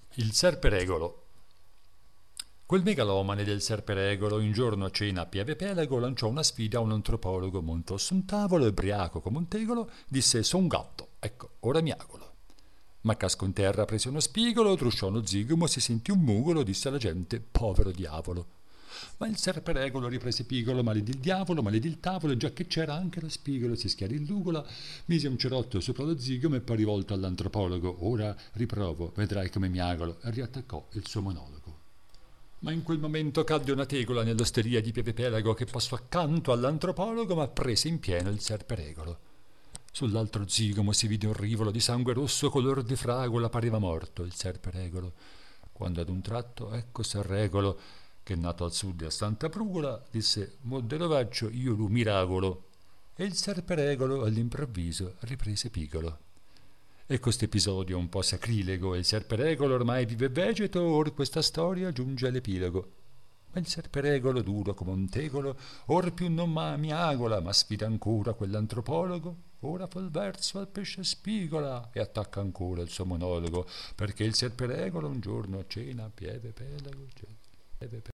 Il serperegolo. Quel megalomane del serperegolo, un giorno a cena a Pieve Pelago, lanciò una sfida a un antropologo, montò su un tavolo, ubriaco come un tegolo, disse: "So un gatto, ecco, ora miagolo". Ma casco in terra, prese uno spigolo, trusciò uno zigomo, si sentì un mugolo, disse alla gente: "Povero diavolo". Ma il serperegolo riprese pigolo: "Maledì il diavolo, maledì il tavolo", già che c'era anche lo spigolo, si schiarì l'ugola, mise un cerotto sopra lo zigomo e poi rivolto all'antropologo: "Ora riprovo, vedrai come miagolo", e riattaccò il suo monologo. Ma in quel momento cadde una tegola nell'osteria di Pieve Pelago che passò accanto all'antropologo, ma prese in pieno il serperegolo. Sull'altro zigomo si vide un rivolo di sangue rosso color di fragola, pareva morto il serperegolo. Quando ad un tratto, ecco Serregolo, che nato al sud e a Santa Prugola, disse: "Mo de lo faccio io lu miracolo". E il serperegolo all'improvviso riprese pigolo. E questo episodio un po' sacrilego, e il serperegolo ormai vive vegeto, or questa storia giunge all'epilogo. Ma il serperegolo, duro come un tegolo, or più non miagola, ma sfida ancora quell'antropologo. Ora fa il verso al pesce spigola e attacca ancora il suo monologo, perché il serperegolo un giorno a cena a Pieve Pelago,